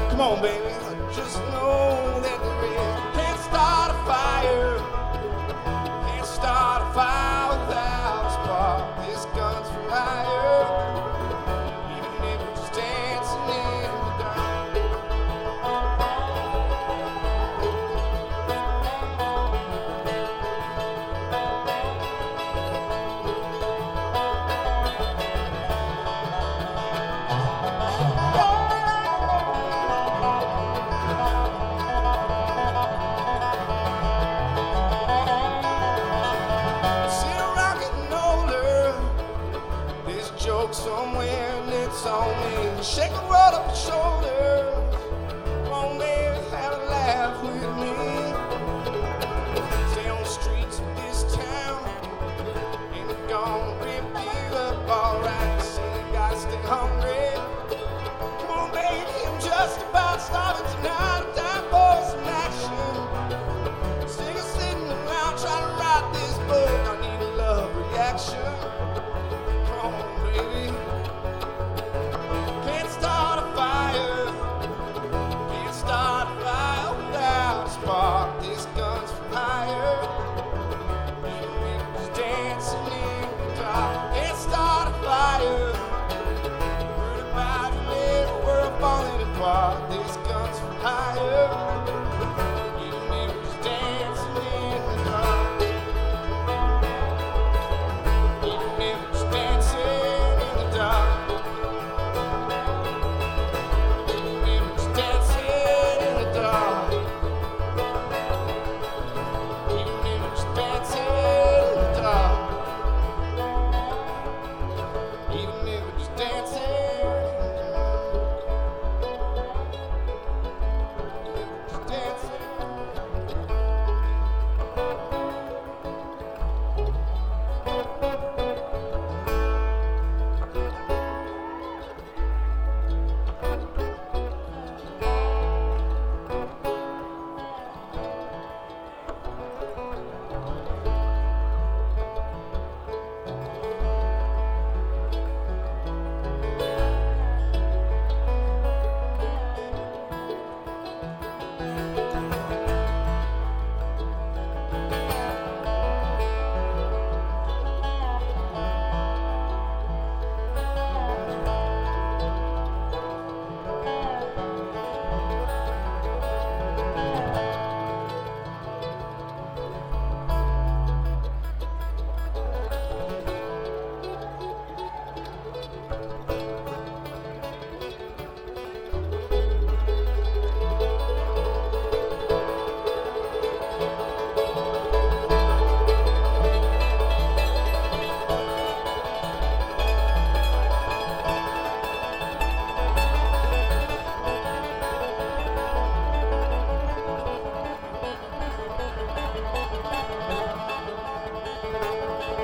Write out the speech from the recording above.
Come on, baby. Just know that there is. Can't start a fire. Can't start a fire without a spark. This gun's for hire. Even if we're just dancing in the dark. Somewhere and it's on me. Shake the world up your shoulders. Come on, baby, have a laugh with me. Stay on the streets of this town. Ain't gonna rip you up, alright. See, you gotta stay hungry. Come on, baby, I'm just about starving tonight.